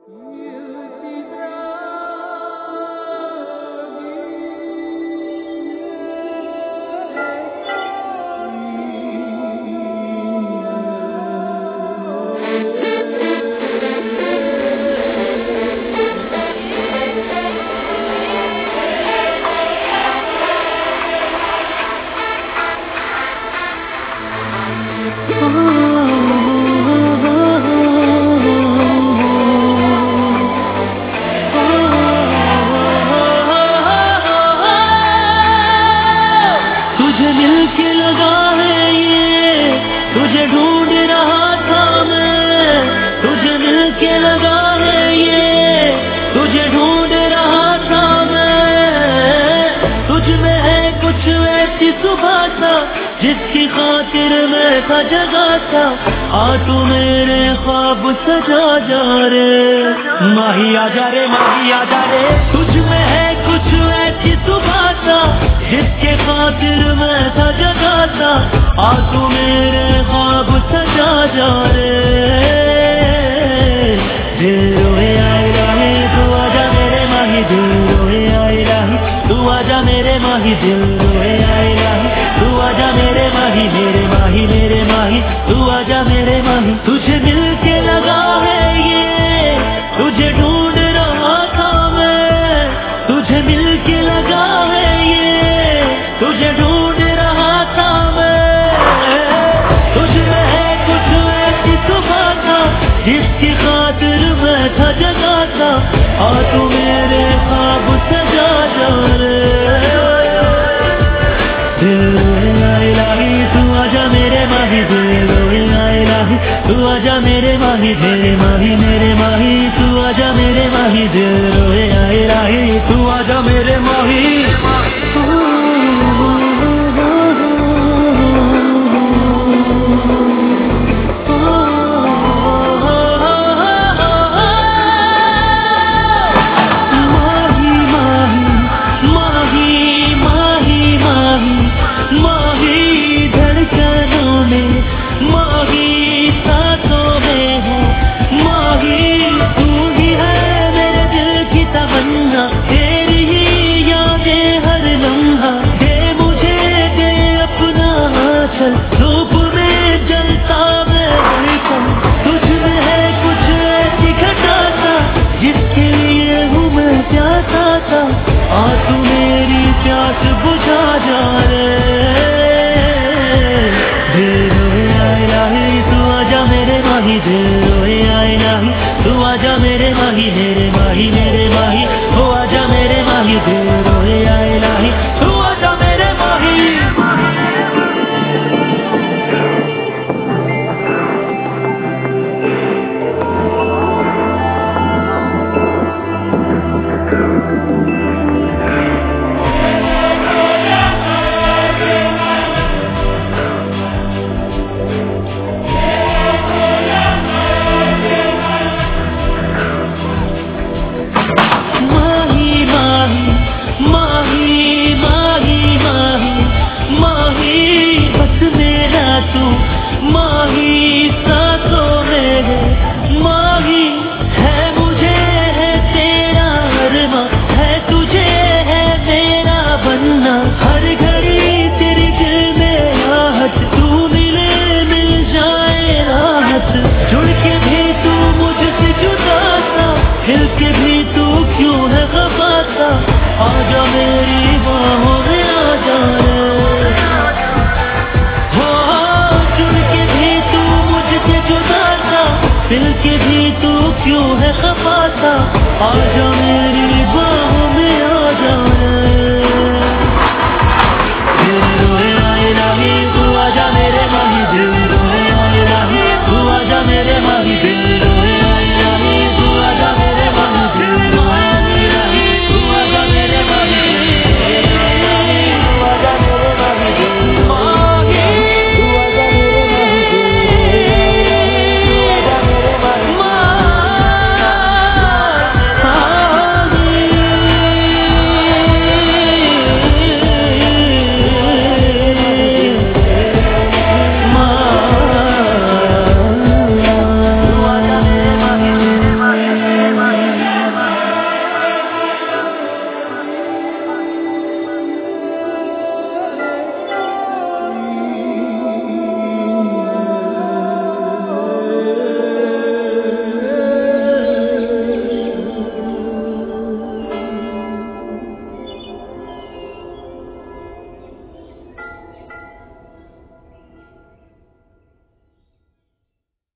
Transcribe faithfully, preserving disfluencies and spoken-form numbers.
तुझे मिलके लगा है ये, तुझे ढूंढ रहा था मैं। तुझे मिलके लगा है ये, तुझे ढूंढ रहा था मैं। तुझ में है कुछ ऐसी सुबह सा, जिसकी खातिर मैं था जगा था। आ तू मेरे ख्वाब सजा जा रे, माही आजा रे, माही आजा रे। तुझ में है कुछ ऐसी सुबह सा, जिसके खातिर मैं था जगा था। आ तू मेरे ख्वाब सजा जा रे। दिल रोए आए राहे, तू आजा मेरे माही। दिल रोए आए राहे, तू आजा मेरे माही। दिल रोए आए राहे, तू आजा मेरे माही। मेरे माही, मेरे माही, तू आजा मेरे माही। तुझे मिलके लगा है ये, तुझे ढूंढ रहा था मैं। तुझे मिलके लगा है ये, तुझे ढूंढ रहा था मैं। तुझ में है कुछ ऐसी सुबह था, जिसकी खातिर मैं था जगा था। आ तू मेरे ख्वाब सजा जा रे। दिल रोए इलाही, तू आजा मेरे माही। दिल रोए इलाही, तू आजा मेरे माही। मेरे माही, मेरे माही, तू आजा मेरे माही। दिल रोए इलाही, तू आजा मेरे माही। धूप में जलता मैं हरदम। तुझ में है कुछ ऐसी घटा सा, जिसके लिए हूँ मैं प्यासा था। आ तू मेरी प्यास बुझा जा रे। दिल रोए आए राही, तू आजा मेरे माही। दिल रोए आए राही, तू आजा मेरे माही। मेरे माही, मेरे माही, तू आजा मेरे माही। दिल रोए आए राही, तू आजा मेरे माही। माही सांसों में है माही, है मुझे है तेरा अरमा, है तुझे है मेरा बनना। हर घड़ी तेरे दिल में आहट, तू मिले मिल जाए राहत। जुड़ के भी तू मुझसे जुदा सा, हिल के भी तू क्यों है खफा सा। आजा मेरी बाहों में आजा रे। दिल के भी तू क्यों है खफा सा, आजा मेरी